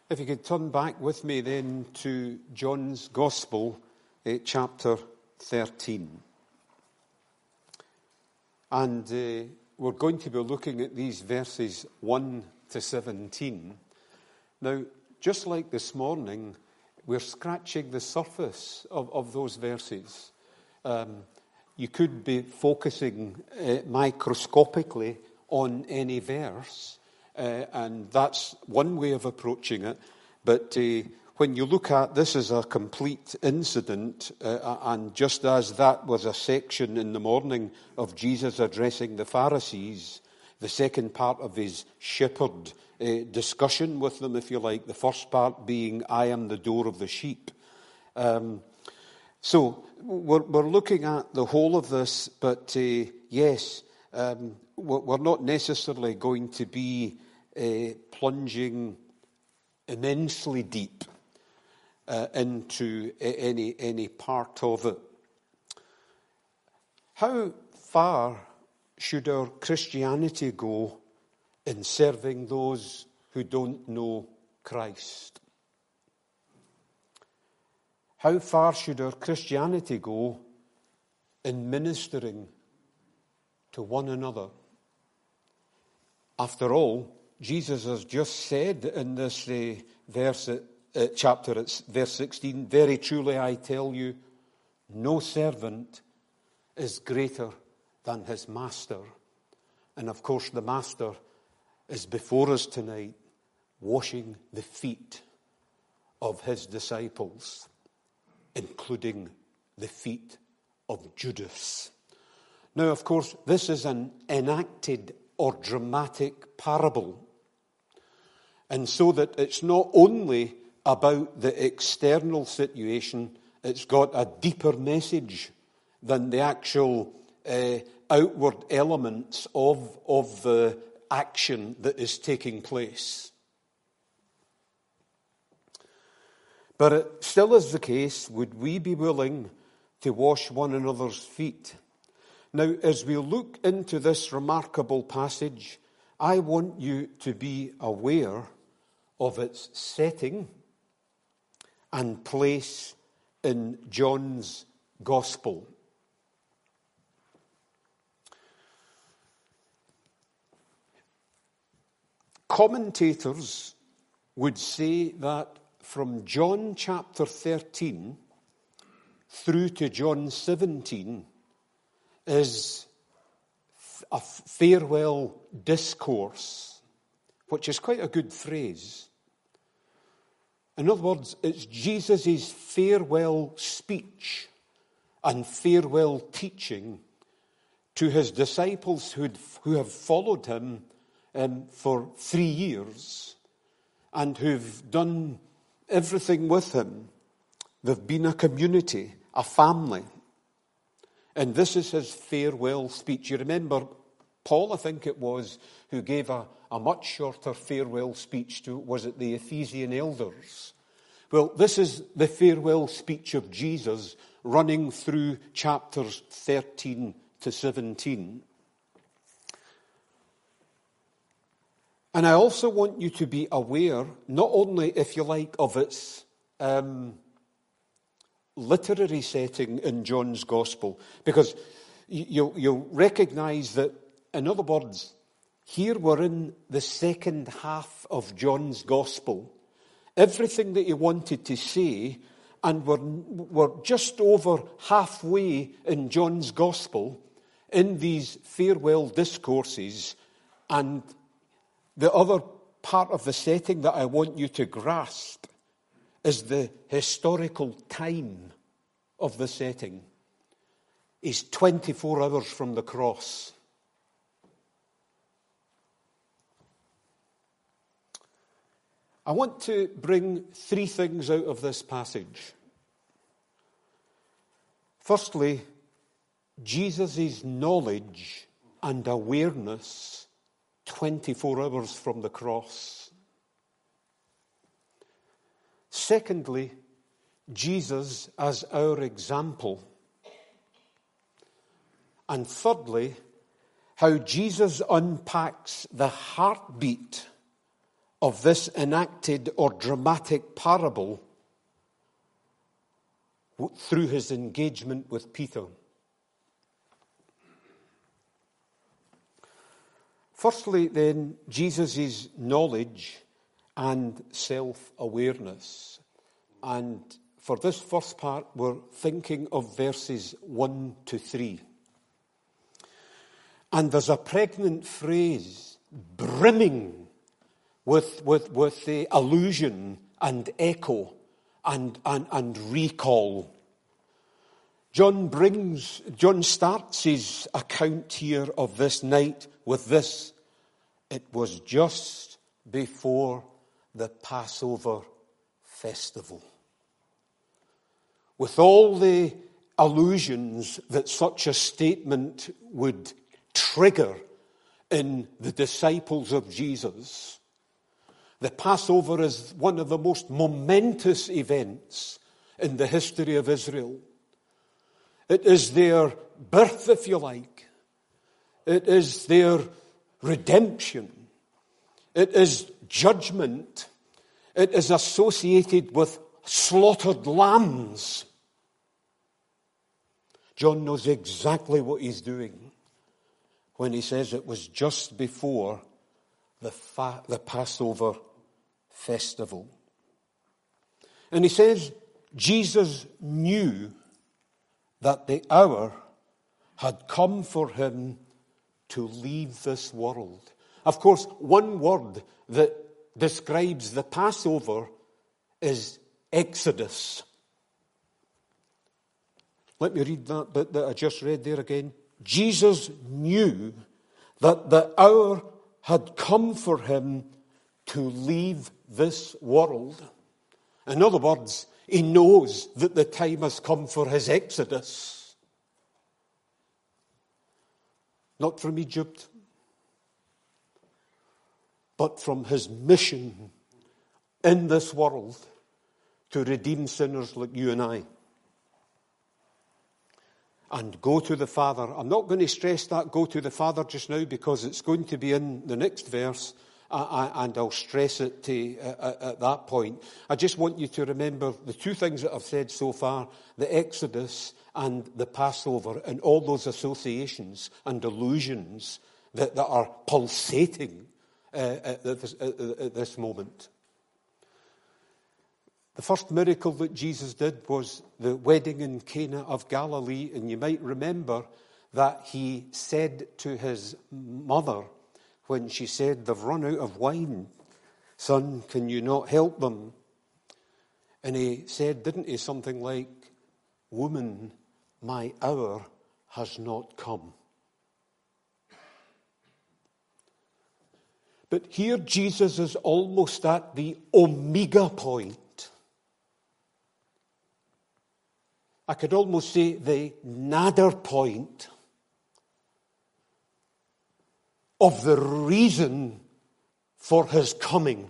If you could turn back with me then to John's Gospel, chapter 13. And we're going to be looking at these verses 1 to 17. Now, just like this morning, we're scratching the surface of those verses. You could be focusing microscopically on any verse, and that's one way of approaching it. But when you look at this as a complete incident, and just as that was a section in the morning of Jesus addressing the Pharisees, the second part of his shepherd discussion with them, if you like, the first part being, I am the door of the sheep. So we're looking at the whole of this, but yes, we're not necessarily going to be plunging immensely deep into any part of it. How far should our Christianity go in serving those who don't know Christ? How far should our Christianity go in ministering to one another? After all, Jesus has just said in this chapter, it's verse 16, very truly I tell you, no servant is greater than his master. And of course the master is before us tonight, washing the feet of his disciples, including the feet of Judas. Now, of course, this is an enacted or dramatic parable. And so that it's not only about the external situation, it's got a deeper message than the actual outward elements of the action that is taking place. But it still is the case, would we be willing to wash one another's feet? Now, as we look into this remarkable passage, I want you to be aware of its setting and place in John's Gospel. Commentators would say that from John chapter 13 through to John 17 is a farewell discourse, which is quite a good phrase. In other words, it's Jesus' farewell speech and farewell teaching to his disciples who have followed him for 3 years and who've done everything with him. They've been a community, a family. And this is his farewell speech. You remember Paul, I think it was, who gave a much shorter farewell speech to, was it the Ephesian elders? Well, this is the farewell speech of Jesus running through chapters 13 to 17. And I also want you to be aware, not only, if you like, of its literary setting in John's Gospel, because you'll recognise that, in other words, here we're in the second half of John's Gospel. Everything that he wanted to say, and we're just over halfway in John's Gospel in these farewell discourses, and the other part of the setting that I want you to grasp is the historical time of the setting. Is 24 hours from the cross. I want to bring 3 things out of this passage. Firstly, Jesus' knowledge and awareness 24 hours from the cross. Secondly, Jesus as our example. And thirdly, how Jesus unpacks the heartbeat of this enacted or dramatic parable through his engagement with Peter. Firstly, then, Jesus' knowledge and self-awareness. And for this first part, we're thinking of verses 1 to 3. And there's a pregnant phrase brimming with the allusion and echo and recall. John starts his account here of this night with this: it was just before the Passover festival. With all the allusions that such a statement would trigger in the disciples of Jesus, the Passover is one of the most momentous events in the history of Israel. It is their birth, if you like. It is their redemption. It is judgment. It is associated with slaughtered lambs. John knows exactly what he's doing when he says it was just before the Passover festival. And he says Jesus knew that the hour had come for him to leave this world. Of course, one word that describes the Passover is Exodus. Let me read that bit that I just read there again. Jesus knew that the hour had come for him to leave this world. In other words, he knows that the time has come for his exodus. Not from Egypt, but from his mission in this world to redeem sinners like you and I. And go to the Father. I'm not going to stress that go to the Father just now because it's going to be in the next verse, and I'll stress it at that point. I just want you to remember the two things that I've said so far, the Exodus and the Passover, and all those associations and allusions that are pulsating at this moment. The first miracle that Jesus did was the wedding in Cana of Galilee, and you might remember that he said to his mother when she said, "They've run out of wine. Son, can you not help them?" And he said, didn't he, something like, "Woman, my hour has not come." But here Jesus is almost at the omega point. I could almost say the nadir point of the reason for his coming.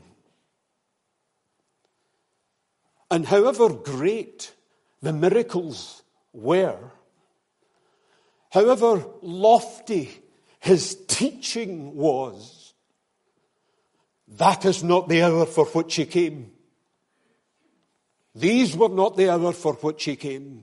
And however great the miracles were, however lofty his teaching was, that is not the hour for which he came. These were not the hour for which he came.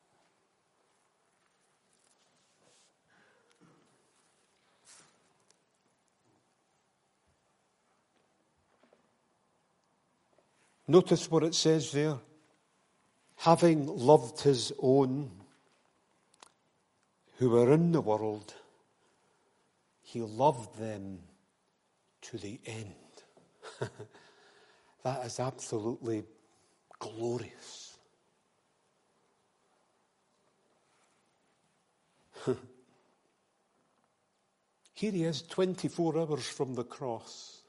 Notice what it says there. Having loved his own who were in the world, he loved them to the end. That is absolutely glorious. Here he is, 24 hours from the cross.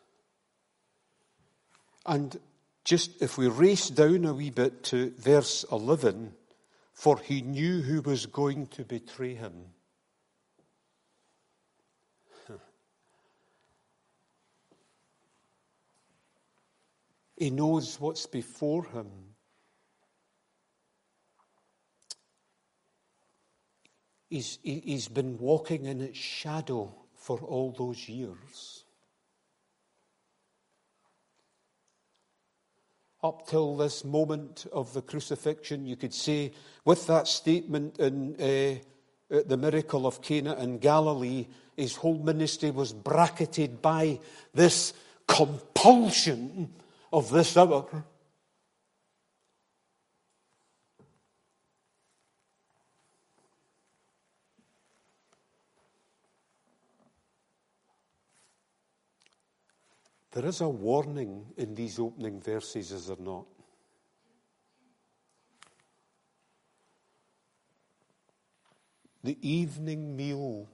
And just if we race down a wee bit to verse 11, for he knew who was going to betray him. He knows what's before him. He's been walking in its shadow for all those years. Up till this moment of the crucifixion, you could say, with that statement in the miracle of Cana in Galilee, his whole ministry was bracketed by this compulsion of this hour. There is a warning in these opening verses, is there not? The evening meal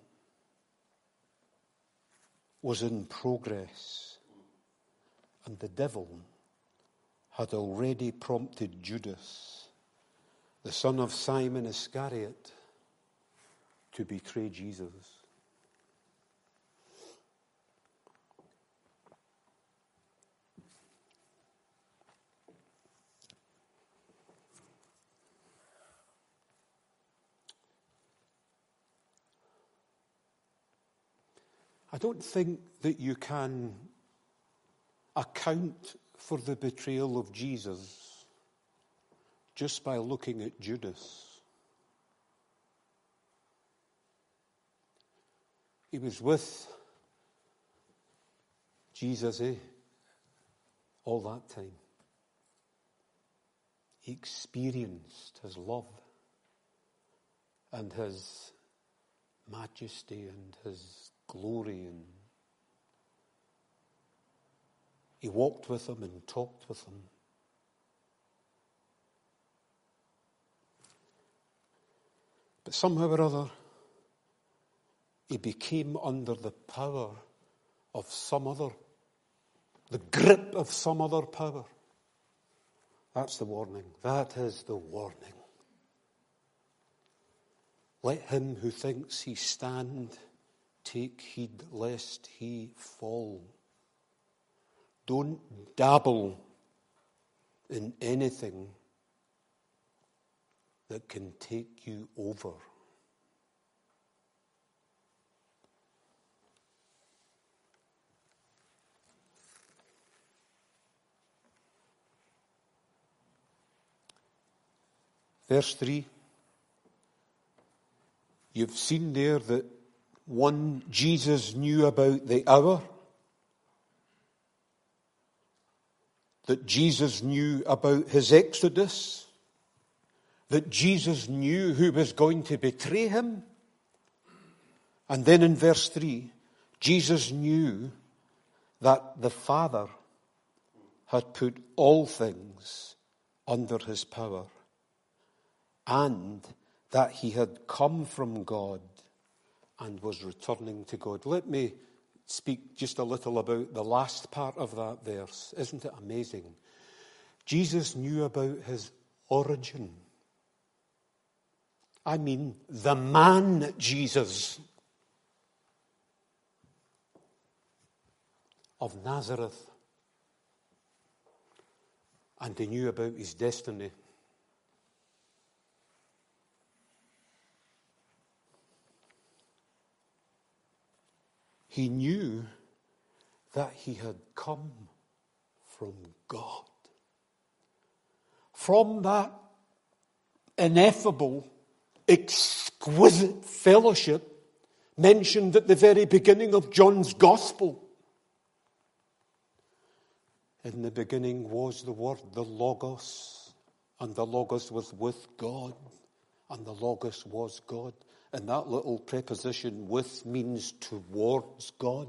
was in progress, and the devil had already prompted Judas, the son of Simon Iscariot, to betray Jesus. I don't think that you can account for the betrayal of Jesus just by looking at Judas. He was with Jesus, all that time. He experienced his love and his majesty and his glory, and he walked with him and talked with him. But somehow or other, he became under the power of some other, the grip of some other power. That's the warning. That is the warning. Let him who thinks he stand take heed lest he fall. Don't dabble in anything that can take you over. Verse 3. You've seen there that one, Jesus knew about the hour, that Jesus knew about his exodus, that Jesus knew who was going to betray him. And then in verse 3, Jesus knew that the Father had put all things under his power and that he had come from God and was returning to God. Let me speak just a little about the last part of that verse. Isn't it amazing? Jesus knew about his origin. I mean, the man Jesus of Nazareth. And he knew about his destiny. He knew that he had come from God. From that ineffable, exquisite fellowship mentioned at the very beginning of John's Gospel. In the beginning was the Word, the Logos, and the Logos was with God, and the Logos was God. And that little preposition, with, means towards God.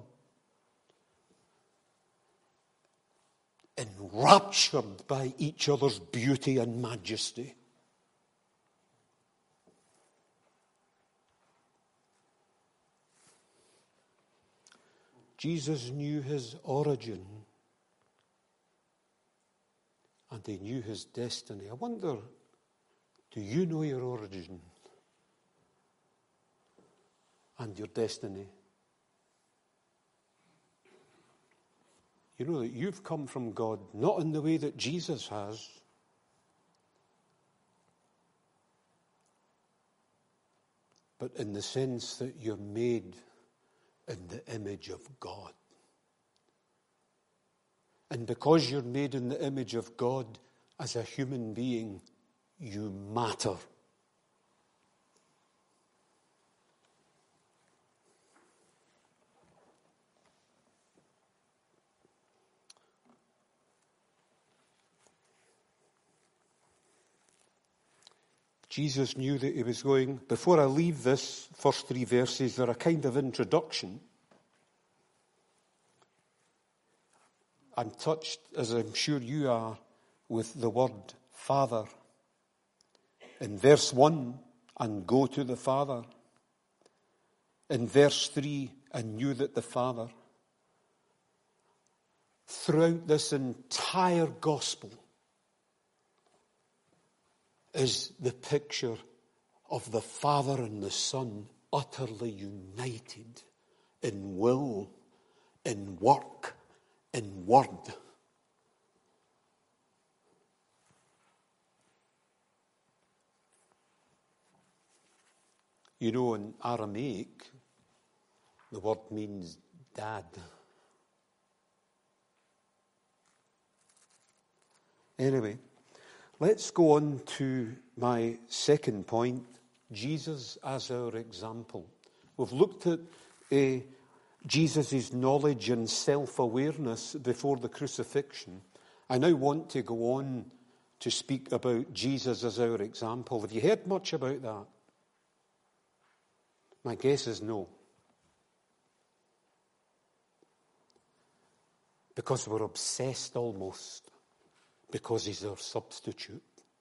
Enraptured by each other's beauty and majesty. Jesus knew his origin. And he knew his destiny. I wonder, do you know your origin? And your destiny. You know that you've come from God, not in the way that Jesus has. But in the sense that you're made in the image of God. And because you're made in the image of God as a human being, you matter. Jesus knew that he was going. Before I leave this first three verses, they're a kind of introduction. I'm touched, as I'm sure you are, with the word Father. In verse 1, and go to the Father. In verse 3, and knew that the Father. Throughout this entire gospel is the picture of the Father and the Son utterly united in will, in work, in word. You know, in Aramaic, the word means dad. Anyway, let's go on to my second point, Jesus as our example. We've looked at Jesus' knowledge and self-awareness before the crucifixion. I now want to go on to speak about Jesus as our example. Have you heard much about that? My guess is no. Because we're obsessed almost, because he's our substitute.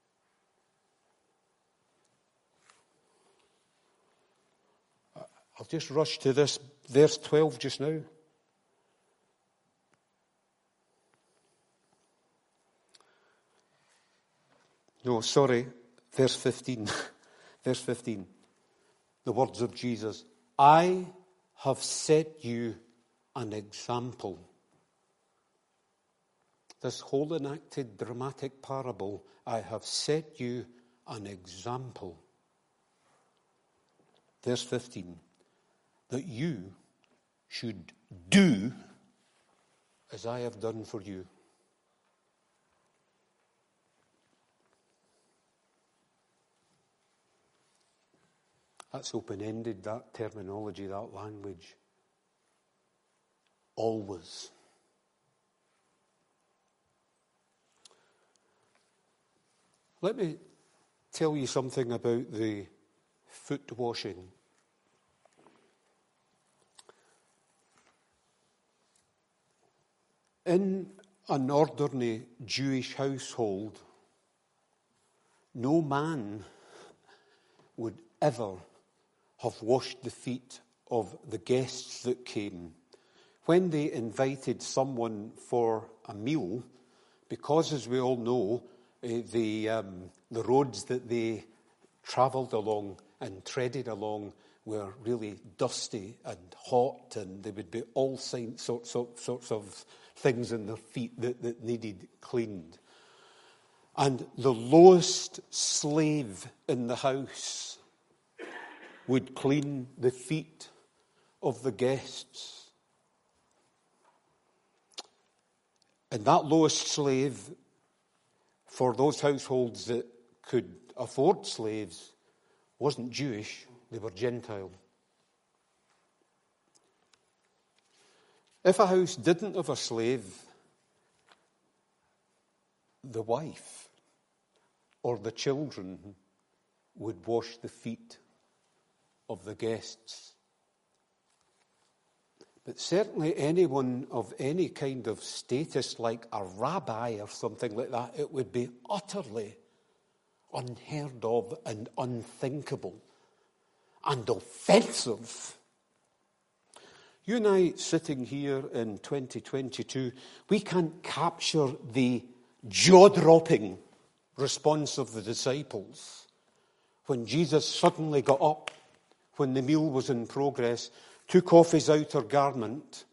I'll just rush to this verse 12 just now. No, sorry, verse 15. Verse 15. The words of Jesus. I have set you an example. This whole enacted dramatic parable, I have set you an example. Verse 15. That you should do as I have done for you. That's open-ended, that terminology, that language. Always. Let me tell you something about the foot washing. In an ordinary Jewish household, no man would ever have washed the feet of the guests that came. When they invited someone for a meal, because as we all know, the roads that they travelled along and treaded along were really dusty and hot, and there would be all sorts of things in their feet that needed cleaned. And the lowest slave in the house would clean the feet of the guests. And that lowest slave, for those households that could afford slaves, wasn't Jewish, they were Gentile. If a house didn't have a slave, the wife or the children would wash the feet of the guests. But certainly anyone of any kind of status, like a rabbi or something like that, it would be utterly unheard of and unthinkable and offensive. You and I, sitting here in 2022, we can't capture the jaw-dropping response of the disciples when Jesus suddenly got up, when the meal was in progress, took off his outer garment,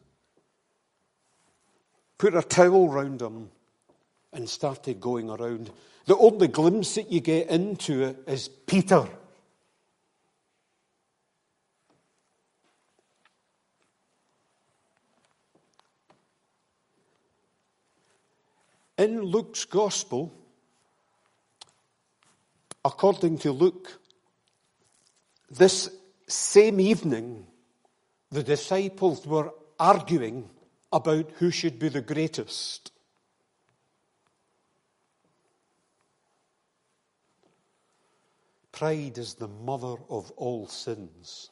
put a towel round him, and started going around. The only glimpse that you get into it is Peter. In Luke's Gospel, according to Luke, this same evening, the disciples were arguing about who should be the greatest. Pride is the mother of all sins.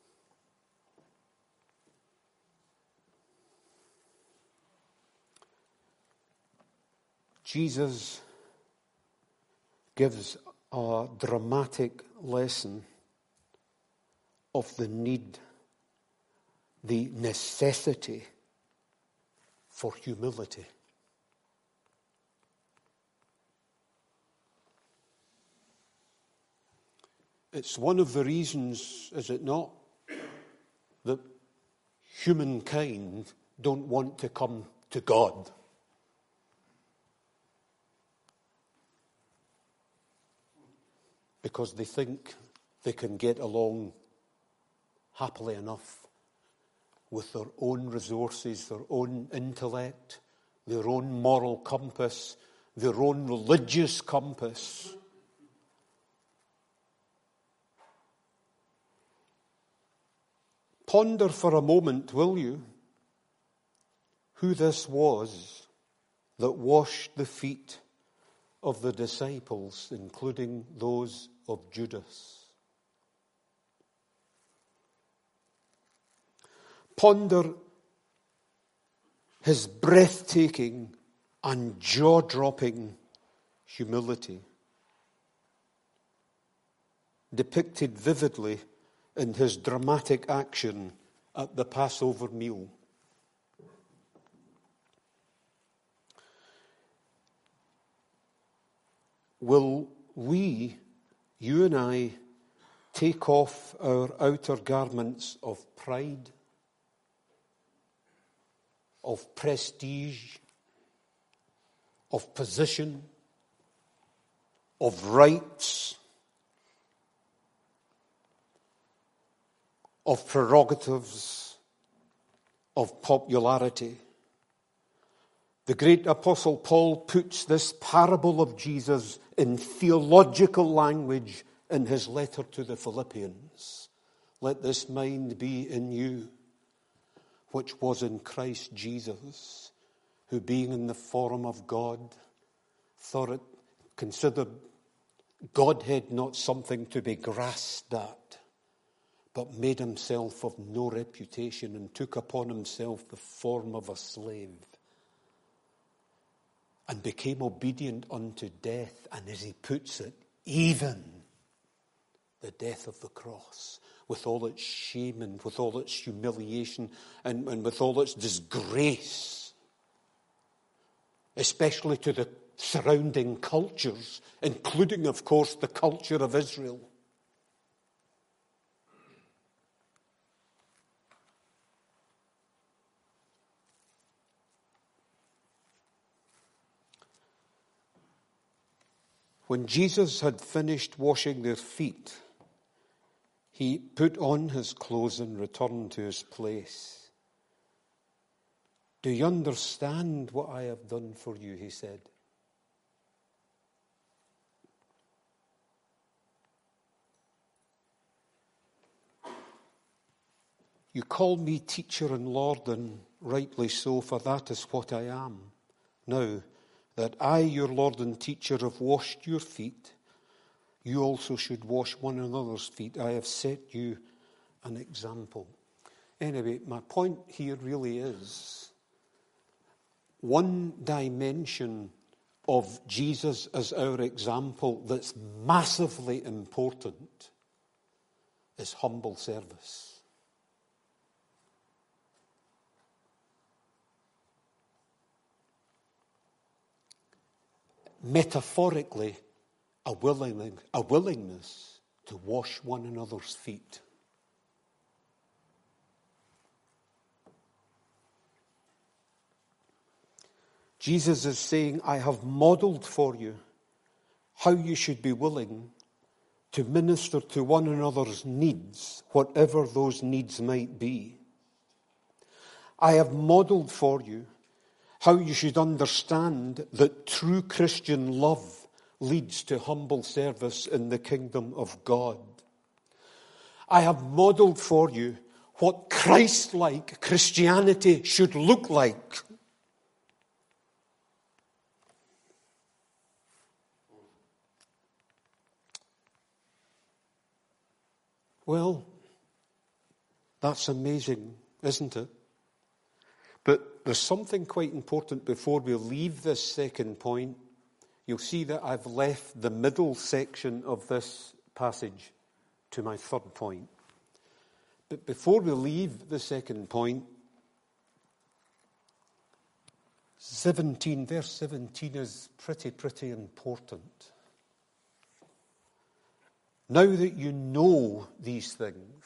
Jesus gives a dramatic lesson of the need, the necessity for humility. It's one of the reasons, is it not, that humankind don't want to come to God. Because they think they can get along happily enough with their own resources, their own intellect, their own moral compass, their own religious compass. Ponder for a moment, will you, who this was that washed the feet of the disciples, including those of Judas. Ponder his breathtaking and jaw-dropping humility, depicted vividly in his dramatic action at the Passover meal. Will we, you and I, take off our outer garments of pride, of prestige, of position, of rights, of prerogatives, of popularity? The great Apostle Paul puts this parable of Jesus in theological language in his letter to the Philippians. Let this mind be in you, which was in Christ Jesus, who being in the form of God, considered Godhead not something to be grasped at, but made himself of no reputation and took upon himself the form of a slave, and became obedient unto death, and as he puts it, even the death of the cross, with all its shame and with all its humiliation and with all its disgrace, especially to the surrounding cultures, including, of course, the culture of Israel. When Jesus had finished washing their feet, he put on his clothes and returned to his place. Do you understand what I have done for you? He said. You call me teacher and Lord, and rightly so, for that is what I am. Now, that I, your Lord and teacher, have washed your feet, you also should wash one another's feet. I have set you an example. Anyway, my point here really is one dimension of Jesus as our example that's massively important is humble service. Metaphorically, a willingness to wash one another's feet. Jesus is saying, I have modeled for you how you should be willing to minister to one another's needs, whatever those needs might be. I have modeled for you how you should understand that true Christian love leads to humble service in the kingdom of God. I have modeled for you what Christ-like Christianity should look like. Well, that's amazing, isn't it? But there's something quite important before we leave this second point. You'll see that I've left the middle section of this passage to my third point. But before we leave the second point, verse 17 is pretty important. Now that you know these things,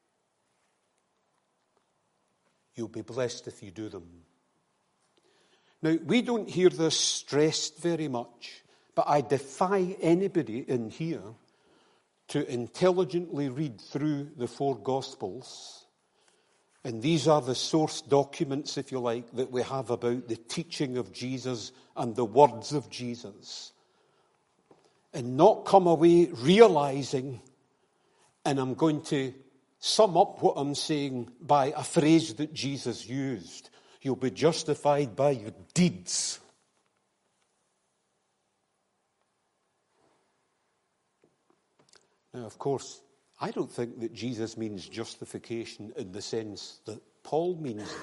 you'll be blessed if you do them. Now, we don't hear this stressed very much, but I defy anybody in here to intelligently read through the four Gospels. And these are the source documents, if you like, that we have about the teaching of Jesus and the words of Jesus. And not come away realizing, and I'm going to sum up what I'm saying by a phrase that Jesus used, you'll be justified by your deeds. Now, of course, I don't think that Jesus means justification in the sense that Paul means it.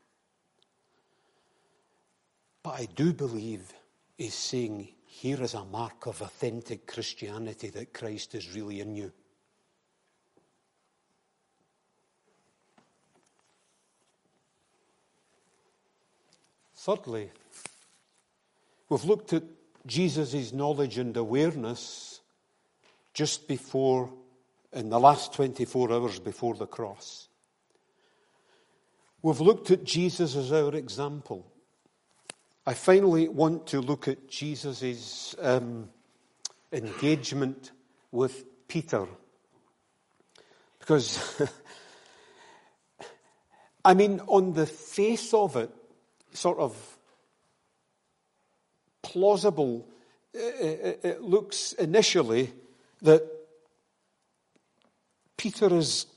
But I do believe he's saying, here is a mark of authentic Christianity that Christ is really in you. Thirdly, we've looked at Jesus' knowledge and awareness just before, in the last 24 hours before the cross. We've looked at Jesus as our example. I finally want to look at Jesus' engagement with Peter. Because, I mean, on the face of it, sort of plausible, it looks initially that Peter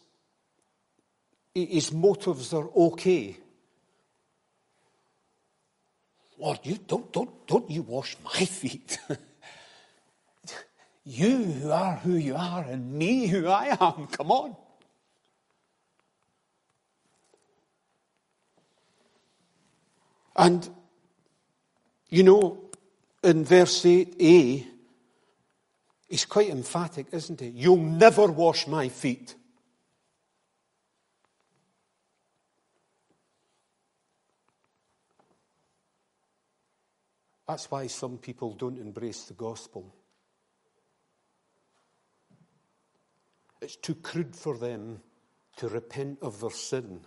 his motives are okay. Lord, you don't you wash my feet. You who are who you are and me who I am. Come on. And, you know, in verse 8a, he's quite emphatic, isn't he? You'll never wash my feet. That's why some people don't embrace the gospel. It's too crude for them to repent of their sin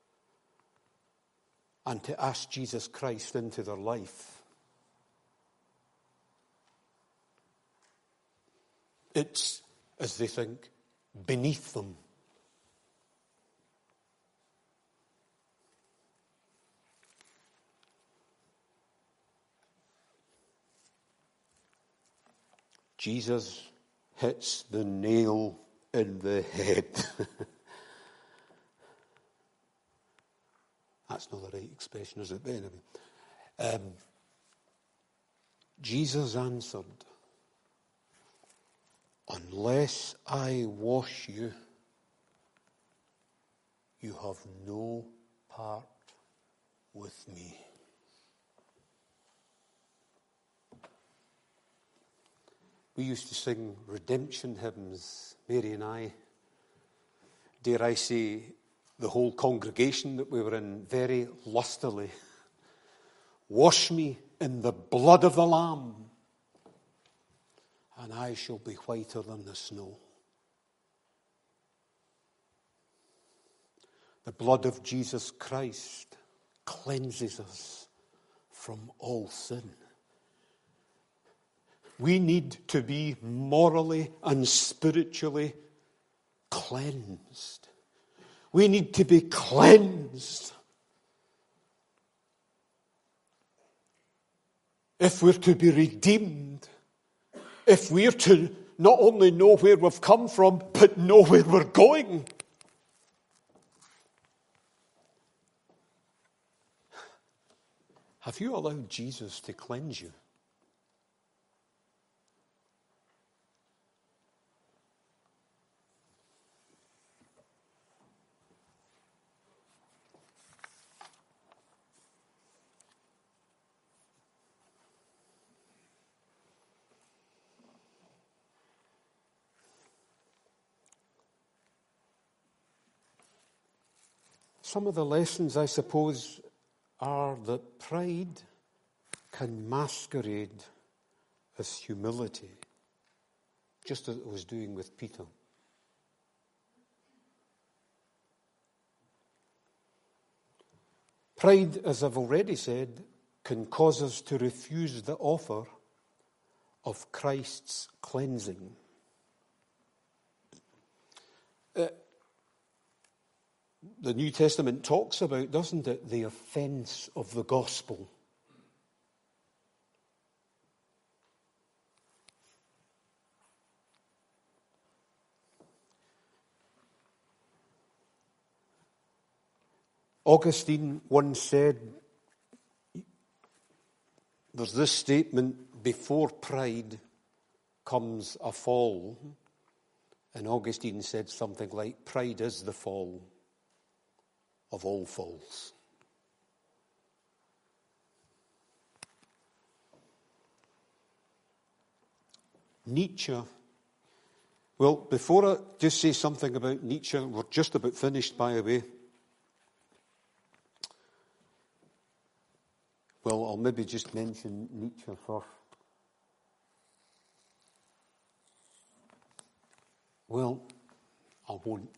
and to ask Jesus Christ into their life. It's, as they think, beneath them. Jesus hits the nail in the head. That's not the right expression, is it? But anyway. Jesus answered, unless I wash you, you have no part with me. We used to sing redemption hymns, Mary and I. Dare I say, the whole congregation that we were in, very lustily. Wash me in the blood of the Lamb, and I shall be whiter than the snow. The blood of Jesus Christ cleanses us from all sin. We need to be morally and spiritually cleansed. We need to be cleansed if we're to be redeemed, if we're to not only know where we've come from, but know where we're going. Have you allowed Jesus to cleanse you? Some of the lessons, I suppose, are that pride can masquerade as humility, just as it was doing with Peter. Pride, as I've already said, can cause us to refuse the offer of Christ's cleansing. The New Testament talks about, doesn't it, the offense of the gospel. Augustine once said, there's this statement, before pride comes a fall. And Augustine said something like, pride is the fall of all falls. Nietzsche. Well, before I just say something about Nietzsche, we're just about finished, by the way. Well, I'll maybe just mention Nietzsche first. Well, I won't.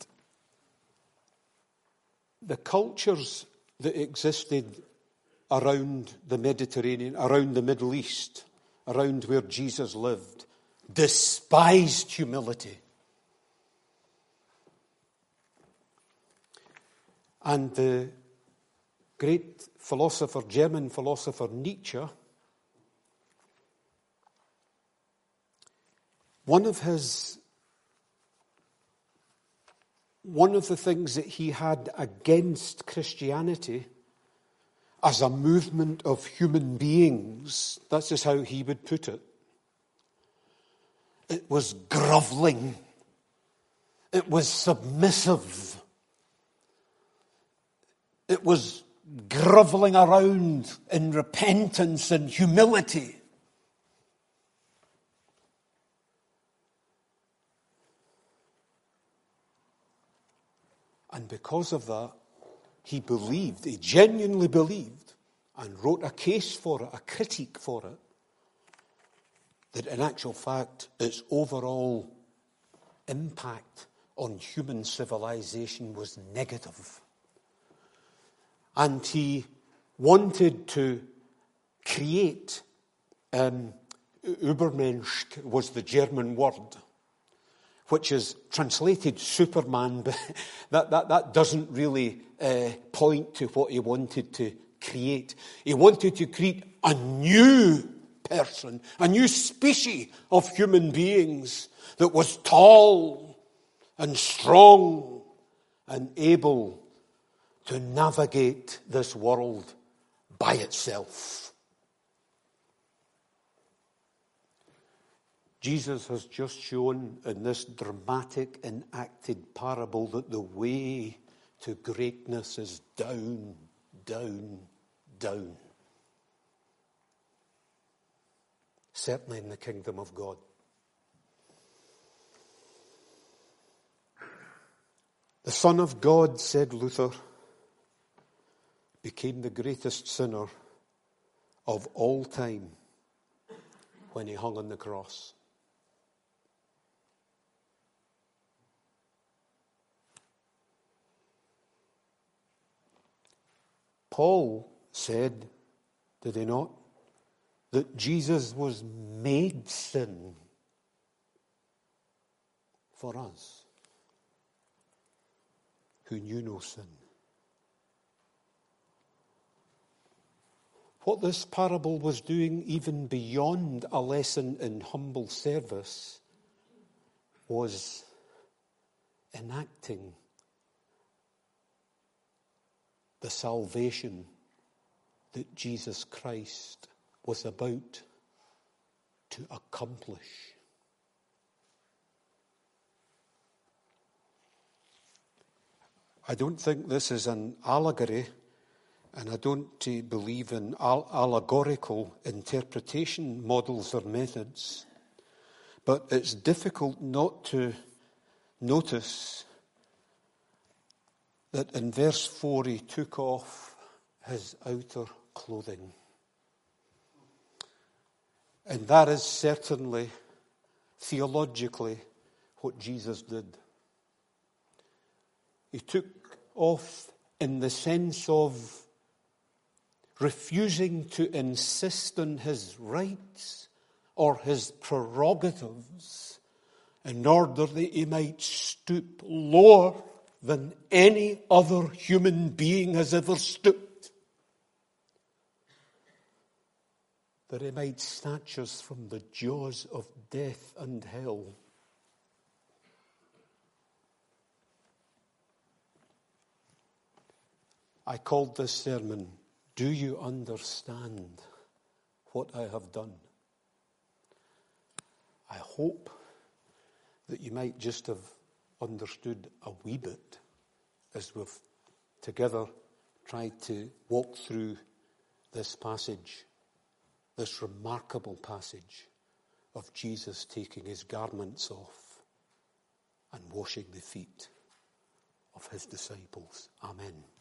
The cultures that existed around the Mediterranean, around the Middle East, around where Jesus lived, despised humility. And the great philosopher, German philosopher Nietzsche, one of the things that he had against Christianity as a movement of human beings, that's just how he would put it. It was groveling. It was submissive. It was groveling around in repentance and humility. And because of that, he genuinely believed, and wrote a case for it, a critique for it, that in actual fact its overall impact on human civilization was negative. And he wanted to create, Übermensch was the German word, which is translated Superman, but that doesn't really point to what he wanted to create. He wanted to create a new person, a new species of human beings that was tall and strong and able to navigate this world by itself. Jesus has just shown in this dramatic enacted parable that the way to greatness is down, down, down. Certainly in the kingdom of God. The Son of God, said Luther, became the greatest sinner of all time when he hung on the cross. Paul said, did he not, that Jesus was made sin for us, who knew no sin. what this parable was doing, even beyond a lesson in humble service, was enacting the salvation that Jesus Christ was about to accomplish. I don't think this is an allegory, and I don't believe in allegorical interpretation models or methods, but it's difficult not to notice that in verse 4 he took off his outer clothing. And that is certainly, theologically, what Jesus did. He took off in the sense of refusing to insist on his rights or his prerogatives in order that he might stoop lower than any other human being has ever stooped, that he might snatch us from the jaws of death and hell. I called this sermon, "Do you understand what I have done?" I hope that you might just have understood a wee bit as we've together tried to walk through this passage, this remarkable passage of Jesus taking his garments off and washing the feet of his disciples. Amen.